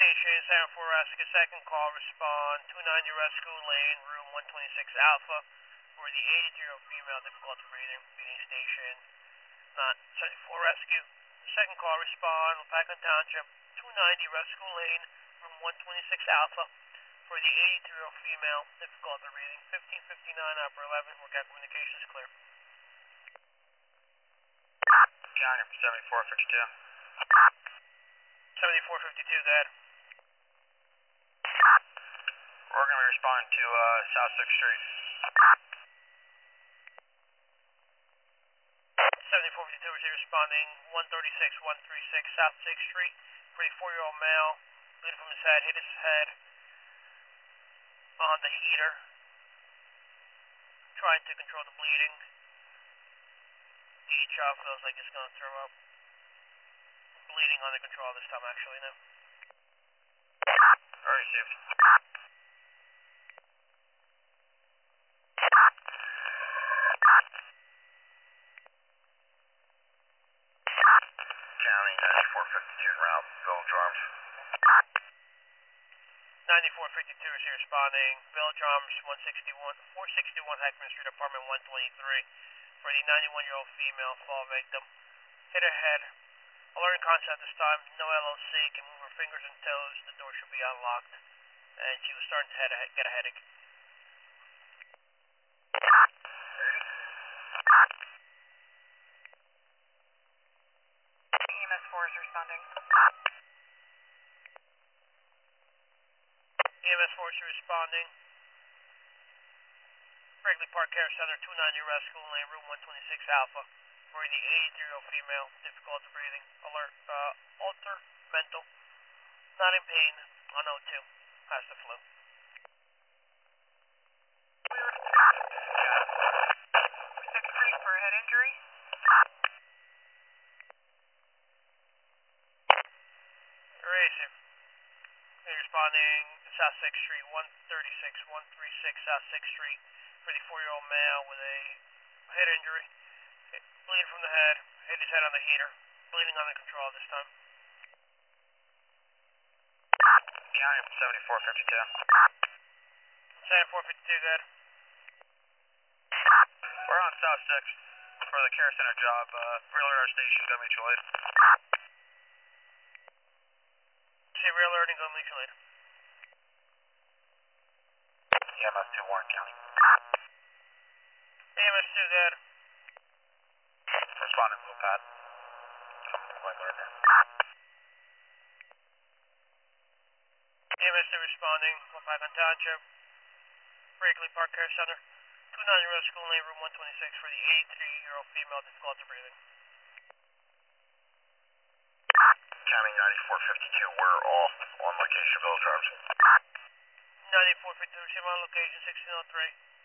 location, 74 Rescue, second call, respond, 290 Rescue Lane, room 126 Alpha, for the 83-year-old female, difficult breathing, feeding station, not 74 Rescue. Second call, respond, Wapakoneta Township, 290 Rescue Lane, room 126 Alpha, for the 83-year-old female, difficult breathing, 1559 upper 11, we've got communications clear. County 7452. 7452, go ahead. We're going to be responding to South 6th Street. 7452, we're responding 136 136 South 6th Street for a 4-year-old male, bleeding from his head, hit his head on the heater, trying to control the bleeding. The child feels like he's going to throw up. Bleeding under control this time, actually, no. All right, Steve. County 9452 route, Village Arms. 9452 is here responding. Village Arms 461 Heckman Street, apartment 123, for the 91-year-old female fall victim. Hit her head. Alerting concept this time, no LOC, can move her fingers and toes, the door should be unlocked, and she was starting to get a headache. EMS 4 is responding. EMS 4 is responding. Brinkley Park Care Center, 290 Rescue Lane, room 126 Alpha, for the 83-year-old female, difficult breathing, alert, alter, mental, not in pain, on O2, has the flu. 6th Street for a head injury. Erasure. Responding South 6th Street, 136 136 South 6th Street, for the 4-year-old male with a head injury, bleeding from the head, hit his head on the heater, bleeding under control this time. County 7452. 7452, good. We're on South 6th for the care center job, real radar station, go mutual aid. See real alert and go mutual aid. EMS 2 Warren County. EMS 2, good. Responding to Pat. Something like that. EMS 2 responding, Wapakoneta Township, Brinkley Park Care Center, 290 Rescue Lane, room 126, for the 83-year-old female, difficult breathing. County 9452, we're all on location, Village Arms. 9452, receive on location, 1603.